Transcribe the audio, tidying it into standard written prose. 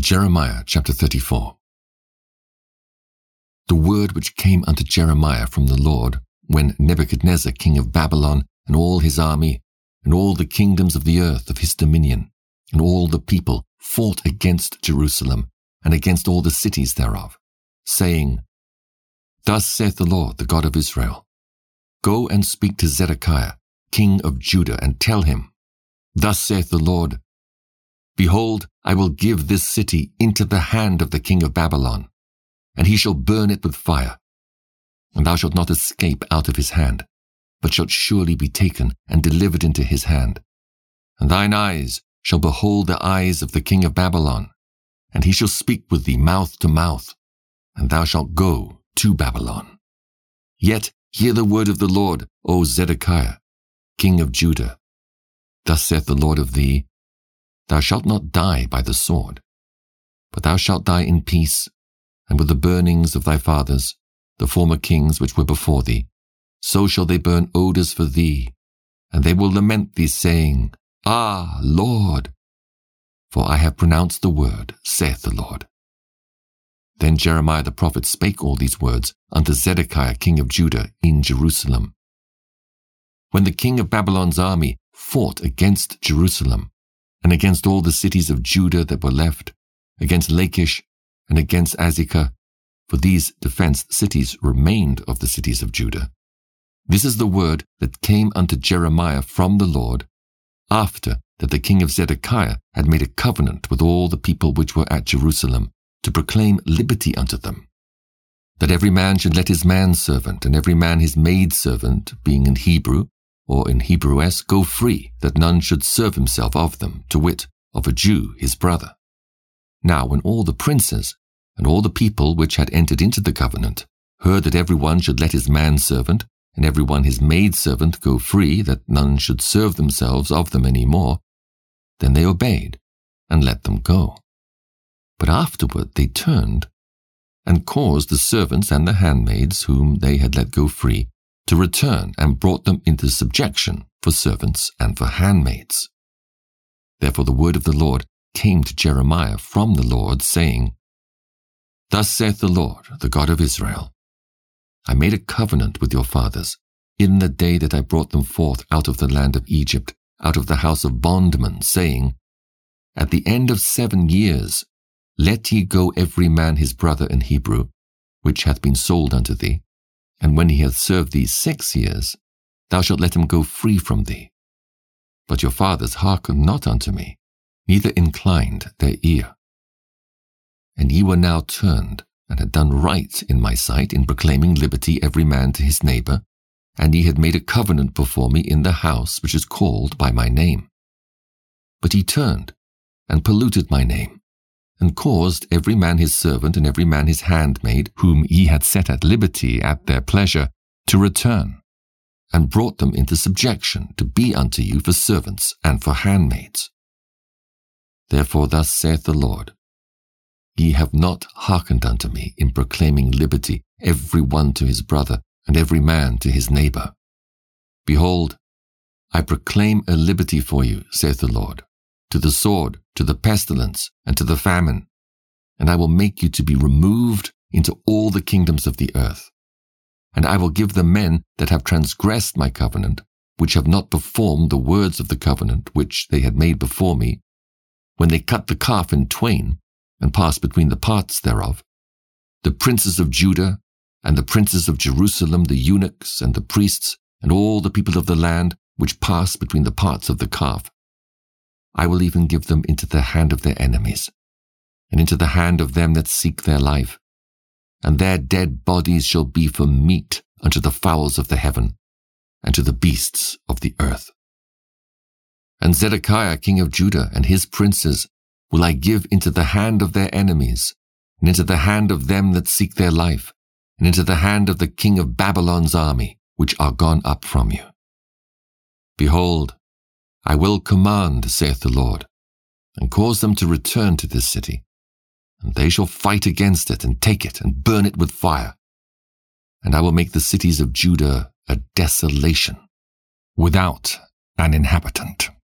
Jeremiah chapter 34. The word which came unto Jeremiah from the Lord, when Nebuchadnezzar king of Babylon, and all his army, and all the kingdoms of the earth of his dominion, and all the people fought against Jerusalem, and against all the cities thereof, saying, Thus saith the Lord, the God of Israel, Go and speak to Zedekiah, king of Judah, and tell him, Thus saith the Lord, Behold, I will give this city into the hand of the king of Babylon, and he shall burn it with fire. And thou shalt not escape out of his hand, but shalt surely be taken and delivered into his hand. And thine eyes shall behold the eyes of the king of Babylon, and he shall speak with thee mouth to mouth, and thou shalt go to Babylon. Yet hear the word of the Lord, O Zedekiah, king of Judah. Thus saith the Lord of thee, Thou shalt not die by the sword, but thou shalt die in peace, and with the burnings of thy fathers, the former kings which were before thee, so shall they burn odours for thee, and they will lament thee, saying, Ah, Lord! For I have pronounced the word, saith the Lord. Then Jeremiah the prophet spake all these words unto Zedekiah king of Judah in Jerusalem. When the king of Babylon's army fought against Jerusalem, and against all the cities of Judah that were left, against Lachish, and against Azekah, for these defenced cities remained of the cities of Judah. This is the word that came unto Jeremiah from the Lord, after that the king of Zedekiah had made a covenant with all the people which were at Jerusalem, to proclaim liberty unto them, that every man should let his manservant and every man his maidservant, being in Hebrew, or in Hebrews, go free, that none should serve himself of them, to wit, of a Jew his brother. Now when all the princes, and all the people which had entered into the covenant, heard that every one should let his manservant, and every one his maidservant go free, that none should serve themselves of them any more, then they obeyed, and let them go. But afterward they turned, and caused the servants and the handmaids, whom they had let go free, to return, and brought them into subjection for servants and for handmaids. Therefore the word of the Lord came to Jeremiah from the Lord, saying, Thus saith the Lord, the God of Israel, I made a covenant with your fathers, in the day that I brought them forth out of the land of Egypt, out of the house of bondmen, saying, At the end of 7 years, let ye go every man his brother in Hebrew, which hath been sold unto thee, and when he hath served thee 6 years, thou shalt let him go free from thee. But your fathers hearkened not unto me, neither inclined their ear. And ye were now turned, and had done right in my sight in proclaiming liberty every man to his neighbour, and ye had made a covenant before me in the house which is called by my name. But ye turned, and polluted my name, and caused every man his servant and every man his handmaid, whom ye had set at liberty at their pleasure, to return, and brought them into subjection to be unto you for servants and for handmaids. Therefore thus saith the Lord, Ye have not hearkened unto me in proclaiming liberty every one to his brother, and every man to his neighbour. Behold, I proclaim a liberty for you, saith the Lord, to the sword, to the pestilence, and to the famine, and I will make you to be removed into all the kingdoms of the earth. And I will give the men that have transgressed my covenant, which have not performed the words of the covenant which they had made before me, when they cut the calf in twain, and passed between the parts thereof, the princes of Judah, and the princes of Jerusalem, the eunuchs, and the priests, and all the people of the land, which passed between the parts of the calf, I will even give them into the hand of their enemies, and into the hand of them that seek their life, and their dead bodies shall be for meat unto the fowls of the heaven, and to the beasts of the earth. And Zedekiah king of Judah and his princes will I give into the hand of their enemies, and into the hand of them that seek their life, and into the hand of the king of Babylon's army, which are gone up from you. Behold, I will command, saith the Lord, and cause them to return to this city, and they shall fight against it, and take it, and burn it with fire. And I will make the cities of Judah a desolation, without an inhabitant.